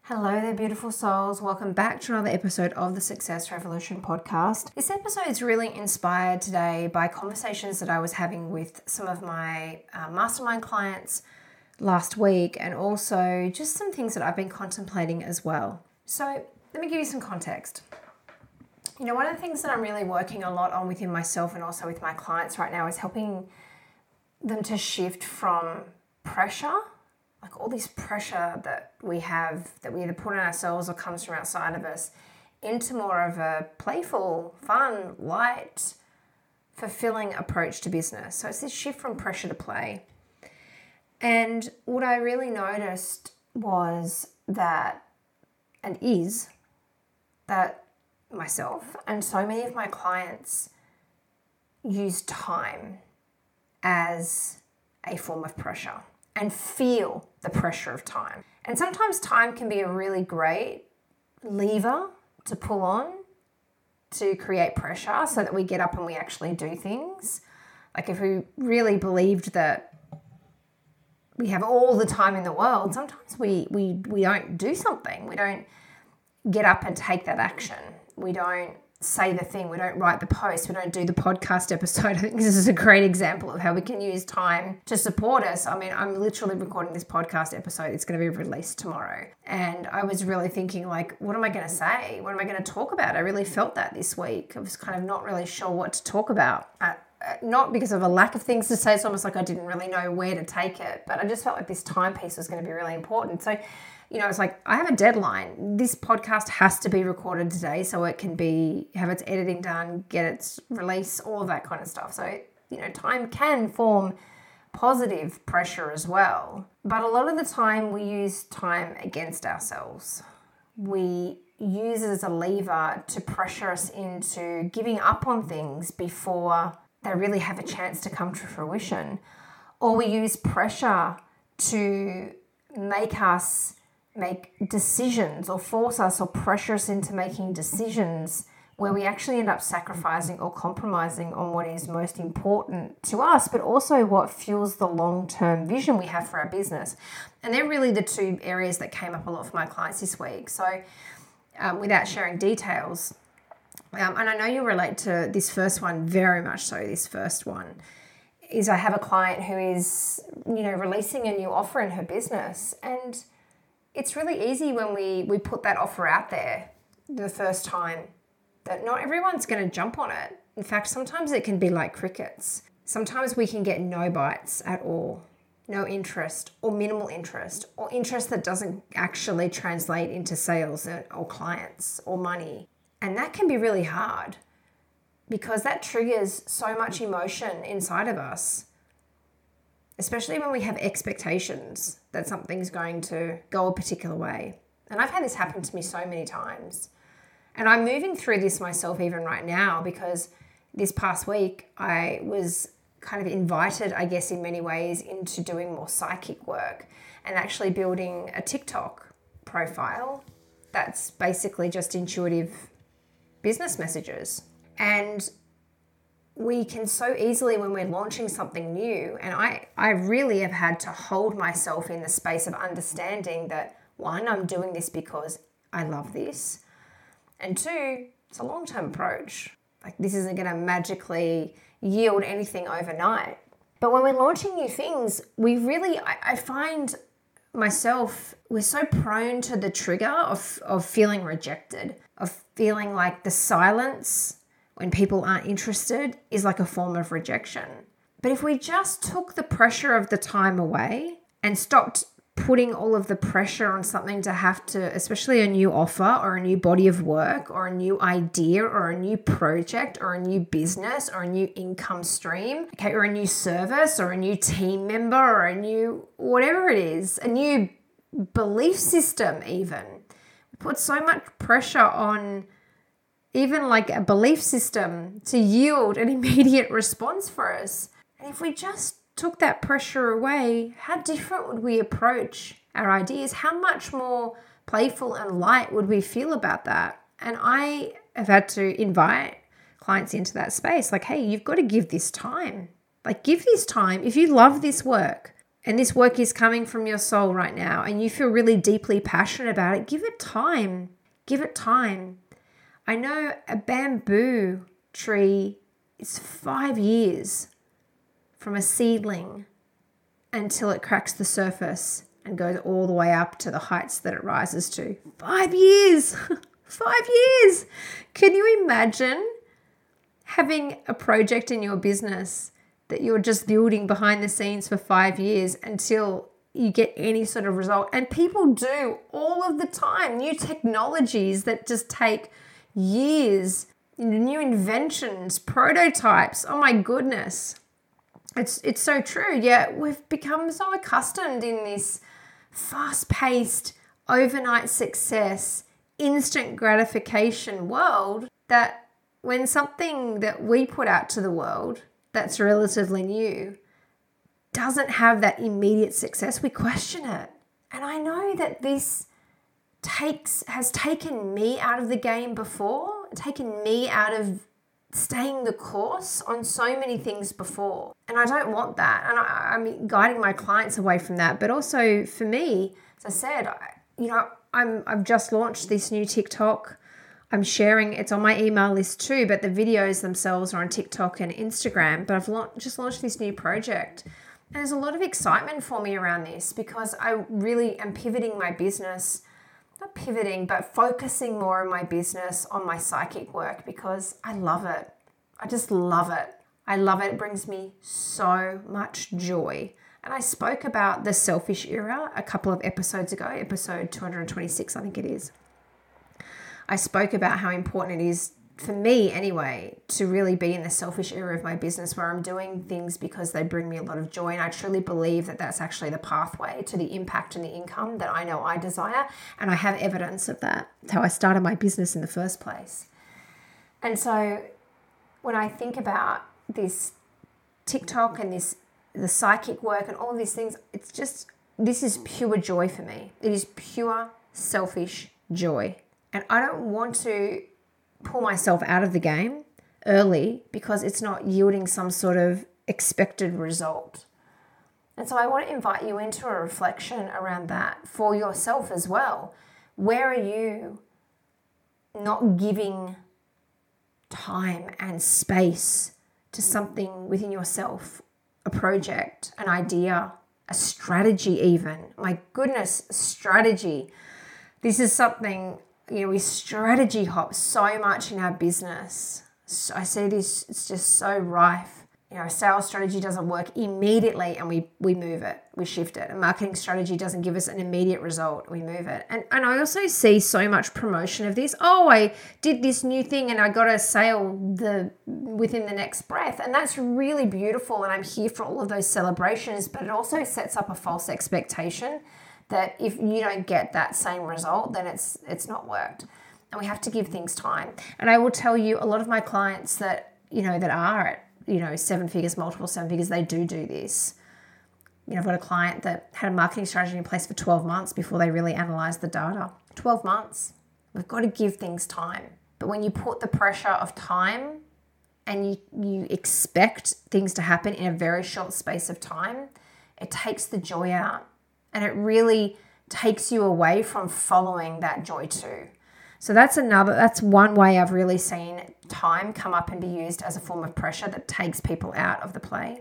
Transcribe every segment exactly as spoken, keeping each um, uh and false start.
Hello there, beautiful souls. Welcome back to another episode of the Success Revolution podcast. This episode is really inspired today by conversations that I was having with some of my uh, mastermind clients last week, and also just some things that I've been contemplating as well. So let me give you some context. You know, one of the things that I'm really working a lot on within myself and also with my clients right now is helping them to shift from pressure, like all this pressure that we have, that we either put on ourselves or comes from outside of us, into more of a playful, fun, light, fulfilling approach to business. So it's this shift from pressure to play. And what I really noticed was that, and is, that myself and so many of my clients use time as a form of pressure and feel the pressure of time. And sometimes time can be a really great lever to pull on to create pressure so that we get up and we actually do things. Like if we really believed that we have all the time in the world, sometimes we we we don't do something. We don't get up and take that action. We don't say the thing. We don't write the post. We don't do the podcast episode. I think this is a great example of how we can use time to support us. I mean, I'm literally recording this podcast episode. It's going to be released tomorrow. And I was really thinking, like, what am I going to say? What am I going to talk about? I really felt that this week. I was kind of not really sure what to talk about. Uh, not because of a lack of things to say. It's almost like I didn't really know where to take it. But I just felt like this time piece was going to be really important. So, you know, it's like I have a deadline. This podcast has to be recorded today so it can be, have its editing done, get its release, all of that kind of stuff. So, you know, time can form positive pressure as well. But a lot of the time we use time against ourselves. We use it as a lever to pressure us into giving up on things before they really have a chance to come to fruition. Or we use pressure to make us make decisions or force us or pressure us into making decisions where we actually end up sacrificing or compromising on what is most important to us, but also what fuels the long-term vision we have for our business. And they're really the two areas that came up a lot for my clients this week. So um, without sharing details, um, and I know you'll relate to this first one very much so, this first one, is I have a client who is, you know, releasing a new offer in her business, and it's really easy when we, we put that offer out there the first time that not everyone's going to jump on it. In fact, sometimes it can be like crickets. Sometimes we can get no bites at all, no interest or minimal interest, or interest that doesn't actually translate into sales or clients or money. And that can be really hard because that triggers so much emotion inside of us, especially when we have expectations that something's going to go a particular way. And I've had this happen to me so many times. And I'm moving through this myself even right now, because this past week I was kind of invited, I guess, in many ways into doing more psychic work and actually building a TikTok profile that's basically just intuitive business messages. And we can so easily, when we're launching something new, and I, I really have had to hold myself in the space of understanding that, one, I'm doing this because I love this, and two, it's a long-term approach. Like, this isn't going to magically yield anything overnight. But when we're launching new things, we really, I, I find myself, we're so prone to the trigger of, of feeling rejected, of feeling like the silence when people aren't interested is like a form of rejection. But if we just took the pressure of the time away and stopped putting all of the pressure on something to have to, especially a new offer or a new body of work or a new idea or a new project or a new business or a new income stream, okay, or a new service or a new team member or a new, whatever it is, a new belief system even, we put so much pressure on even like a belief system to yield an immediate response for us. And if we just took that pressure away, how different would we approach our ideas? How much more playful and light would we feel about that? And I have had to invite clients into that space. Like, hey, you've got to give this time. Like, give this time. If you love this work, and this work is coming from your soul right now, and you feel really deeply passionate about it, give it time. Give it time. I know a bamboo tree is five years from a seedling until it cracks the surface and goes all the way up to the heights that it rises to. Five years. Five years. Can you imagine having a project in your business that you're just building behind the scenes for five years until you get any sort of result? And people do all of the time. New technologies that just take years, new inventions, prototypes. Oh my goodness. It's it's so true. Yeah, we've become so accustomed in this fast-paced, overnight success, instant gratification world that when something that we put out to the world that's relatively new doesn't have that immediate success, we question it. And I know that this takes has taken me out of the game before, taken me out of staying the course on so many things before. And I don't want that. And I, I'm guiding my clients away from that. But also for me, as I said, I, you know, I'm, I've just launched this new TikTok. I'm sharing, it's on my email list too, but the videos themselves are on TikTok and Instagram. But I've la- just launched this new project. And there's a lot of excitement for me around this because I really am pivoting my business, not pivoting, but focusing more in my business on my psychic work because I love it. I just love it. I love it. It brings me so much joy. And I spoke about the selfish era a couple of episodes ago, episode two hundred twenty-six, I think it is. I spoke about how important it is for me anyway, to really be in the selfish era of my business where I'm doing things because they bring me a lot of joy. And I truly believe that that's actually the pathway to the impact and the income that I know I desire. And I have evidence of that. That's how I started my business in the first place. And so when I think about this TikTok and this, the psychic work and all of these things, it's just, this is pure joy for me. It is pure selfish joy. And I don't want to pull myself out of the game early because it's not yielding some sort of expected result. And so I want to invite you into a reflection around that for yourself as well. Where are you not giving time and space to something within yourself, a project, an idea, a strategy even? My goodness, strategy. This is something, you know, we strategy hop so much in our business. So I see this, it's just so rife. You know, a sales strategy doesn't work immediately and we we move it, we shift it. A marketing strategy doesn't give us an immediate result, we move it. And and I also see so much promotion of this. Oh, I did this new thing and I got a sale the within the next breath. And that's really beautiful and I'm here for all of those celebrations, but it also sets up a false expectation that if you don't get that same result, then it's it's not worked. And we have to give things time. And I will tell you, a lot of my clients that, you know, that are at, you know, seven figures, multiple seven figures, they do do this. You know, I've got a client that had a marketing strategy in place for twelve months before they really analyzed the data. twelve months. We've got to give things time. But when you put the pressure of time and you, you expect things to happen in a very short space of time, it takes the joy out. And it really takes you away from following that joy too. So that's another, that's one way I've really seen time come up and be used as a form of pressure that takes people out of the play.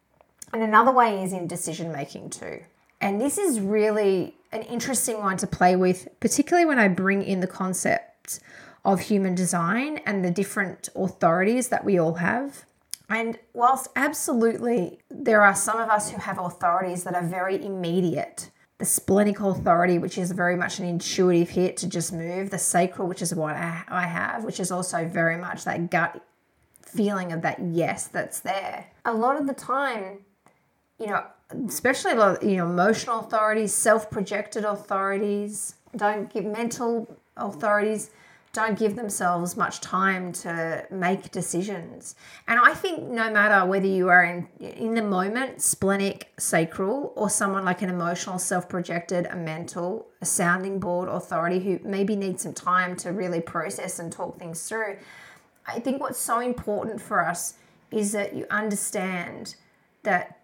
And another way is in decision making too. And this is really an interesting one to play with, particularly when I bring in the concept of human design and the different authorities that we all have. And whilst absolutely there are some of us who have authorities that are very immediate, the splenic authority, which is very much an intuitive hit to just move, the sacral, which is what I have, which is also very much that gut feeling of that yes that's there. A lot of the time, you know, especially a lot of, you know, emotional authorities, self-projected authorities, don't give mental authorities, don't give themselves much time to make decisions. And I think no matter whether you are in in the moment, splenic, sacral, or someone like an emotional, self-projected, a mental, a sounding board authority who maybe needs some time to really process and talk things through, I think what's so important for us is that you understand that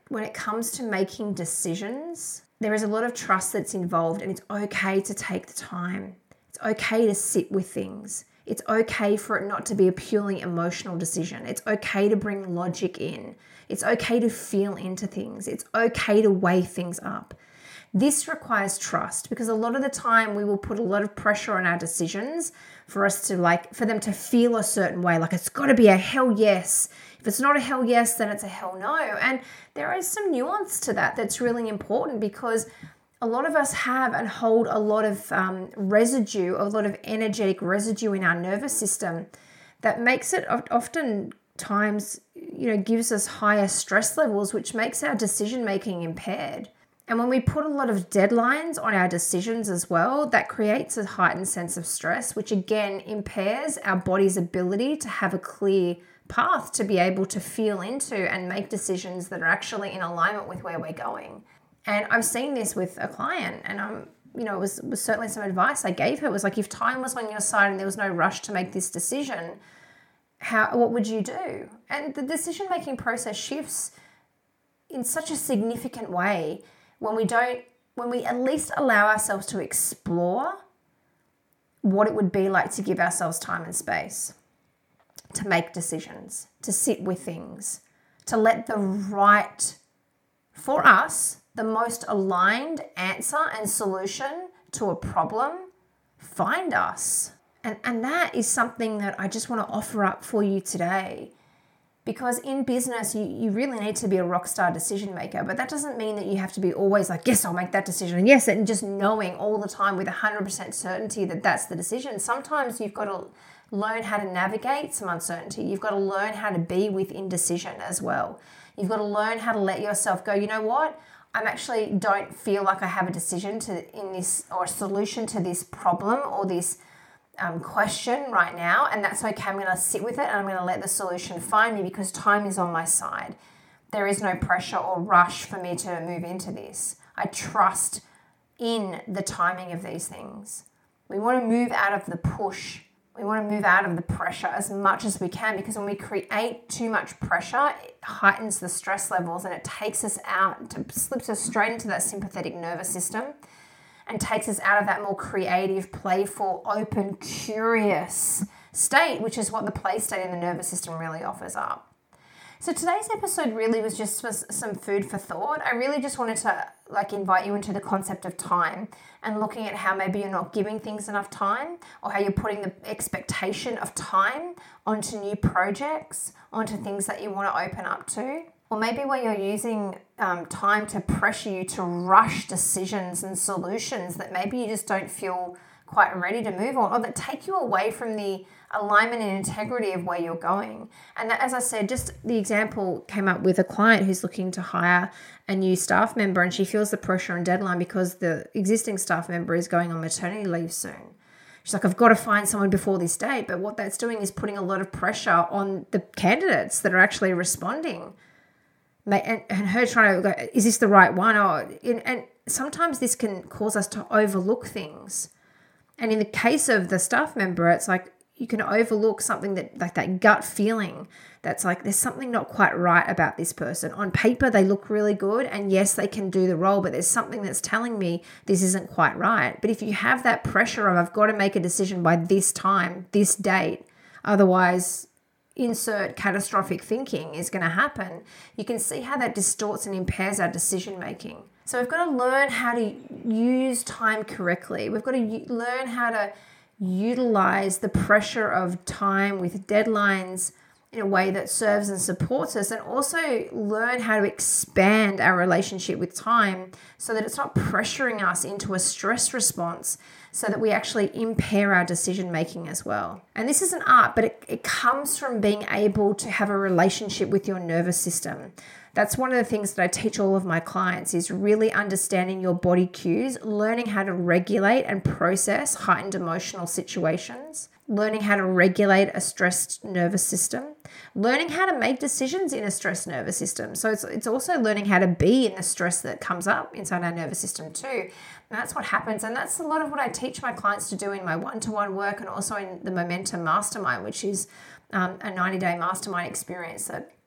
when it comes to making decisions, there is a lot of trust that's involved, and it's okay to take the time. It's okay to sit with things. It's okay for it not to be a purely emotional decision. It's okay to bring logic in. It's okay to feel into things. It's okay to weigh things up. This requires trust, because a lot of the time we will put a lot of pressure on our decisions for us to like, for them to feel a certain way. Like it's got to be a hell yes. If it's not a hell yes, then it's a hell no. And there is some nuance to that that's really important, because a lot of us have and hold a lot of um, residue, a lot of energetic residue in our nervous system that makes it often times, you know, gives us higher stress levels, which makes our decision making impaired. And when we put a lot of deadlines on our decisions as well, that creates a heightened sense of stress, which again impairs our body's ability to have a clear path to be able to feel into and make decisions that are actually in alignment with where we're going. And I've seen this with a client, and I'm, you know, it was, was certainly some advice I gave her. It was like, if time was on your side and there was no rush to make this decision, how, what would you do? And the decision-making process shifts in such a significant way when we don't, when we at least allow ourselves to explore what it would be like to give ourselves time and space to make decisions, to sit with things, to let the right, for us, the most aligned answer and solution to a problem find us. And, and that is something that I just want to offer up for you today. Because in business, you, you really need to be a rock star decision maker. But that doesn't mean that you have to be always like, yes, I'll make that decision. And yes, and just knowing all the time with one hundred percent certainty that that's the decision. Sometimes you've got to learn how to navigate some uncertainty. You've got to learn how to be with indecision as well. You've got to learn how to let yourself go, you know what? I actually don't feel like I have a decision to in this or a solution to this problem or this um, question right now, and that's okay. I'm going to sit with it and I'm going to let the solution find me, because time is on my side. There is no pressure or rush for me to move into this. I trust in the timing of these things. We want to move out of the push. We want to move out of the pressure as much as we can, because when we create too much pressure, it heightens the stress levels and it takes us out, it slips us straight into that sympathetic nervous system and takes us out of that more creative, playful, open, curious state, which is what the play state in the nervous system really offers up. So today's episode really was just for some food for thought. I really just wanted to like invite you into the concept of time and looking at how maybe you're not giving things enough time, or how you're putting the expectation of time onto new projects, onto things that you want to open up to. Or maybe where you're using um, time to pressure you to rush decisions and solutions that maybe you just don't feel quite ready to move on, or that take you away from the alignment and integrity of where you're going. And that, as I said, just the example came up with a client who's looking to hire a new staff member, and she feels the pressure and deadline because the existing staff member is going on maternity leave soon. She's like, I've got to find someone before this date. But what that's doing is putting a lot of pressure on the candidates that are actually responding. And, and her trying to go, is this the right one? Or, and sometimes this can cause us to overlook things. And in the case of the staff member, it's like you can overlook something that, like that gut feeling that's like, there's something not quite right about this person. On paper, they look really good, and yes, they can do the role, but there's something that's telling me this isn't quite right. But if you have that pressure of, I've got to make a decision by this time, this date, otherwise insert catastrophic thinking is going to happen, you can see how that distorts and impairs our decision making. So we've got to learn how to use time correctly. We've got to u- learn how to utilize the pressure of time with deadlines in a way that serves and supports us, and also learn how to expand our relationship with time so that it's not pressuring us into a stress response, so that we actually impair our decision making as well. And this is an art, but it, it comes from being able to have a relationship with your nervous system. That's one of the things that I teach all of my clients, is really understanding your body cues, learning how to regulate and process heightened emotional situations, learning how to regulate a stressed nervous system, learning how to make decisions in a stressed nervous system. So it's, it's also learning how to be in the stress that comes up inside our nervous system too. And that's what happens. And that's a lot of what I teach my clients to do in my one-to-one work, and also in the Momentum Mastermind, which is um, a ninety-day mastermind experience that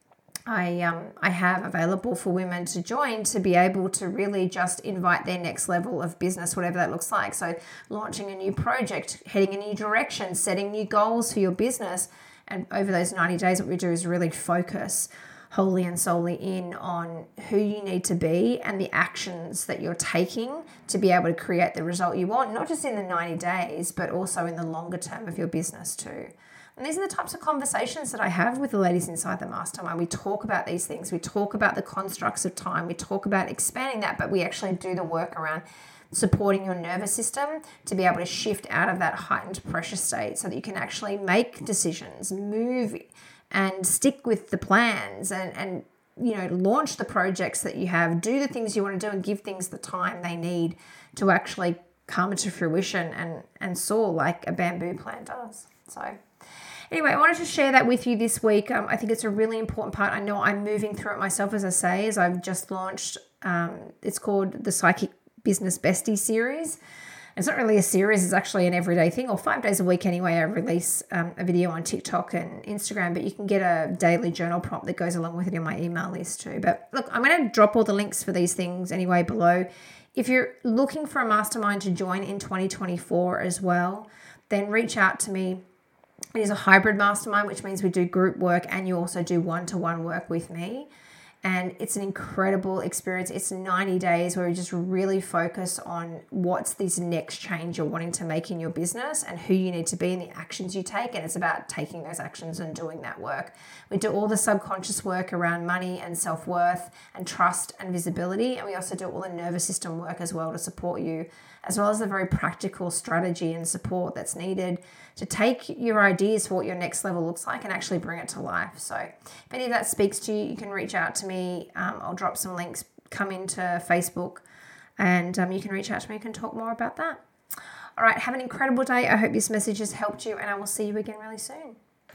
I um, I have available for women to join to be able to really just invite their next level of business, whatever that looks like. So launching a new project, heading a new direction, setting new goals for your business. And over those ninety days, what we do is really focus wholly and solely in on who you need to be and the actions that you're taking to be able to create the result you want, not just in the ninety days, but also in the longer term of your business too. And these are the types of conversations that I have with the ladies inside the mastermind. We talk about these things. We talk about the constructs of time. We talk about expanding that, but we actually do the work around supporting your nervous system to be able to shift out of that heightened pressure state so that you can actually make decisions, move and stick with the plans and, and you know, launch the projects that you have, do the things you want to do and give things the time they need to actually come to fruition and, and soar like a bamboo plant does. So anyway, I wanted to share that with you this week. Um, I think it's a really important part. I know I'm moving through it myself, as I say, as I've just launched. Um, it's called the Psychic Business Bestie series. It's not really a series, it's actually an everyday thing, or five days a week anyway. I release um, a video on TikTok and Instagram, but you can get a daily journal prompt that goes along with it in my email list too. But look, I'm going to drop all the links for these things anyway below. If you're looking for a mastermind to join in twenty twenty-four as well, then reach out to me. It is a hybrid mastermind, which means we do group work and you also do one-to-one work with me. And it's an incredible experience. It's ninety days where we just really focus on what's this next change you're wanting to make in your business and who you need to be and the actions you take. And it's about taking those actions and doing that work. We do all the subconscious work around money and self-worth and trust and visibility. And we also do all the nervous system work as well to support you, as well as the very practical strategy and support that's needed to take your ideas for what your next level looks like and actually bring it to life. So if any of that speaks to you, you can reach out to me. Um, I'll drop some links, come into Facebook, and um, you can reach out to me and can talk more about that. All right, have an incredible day. I hope this message has helped you, and I will see you again really soon.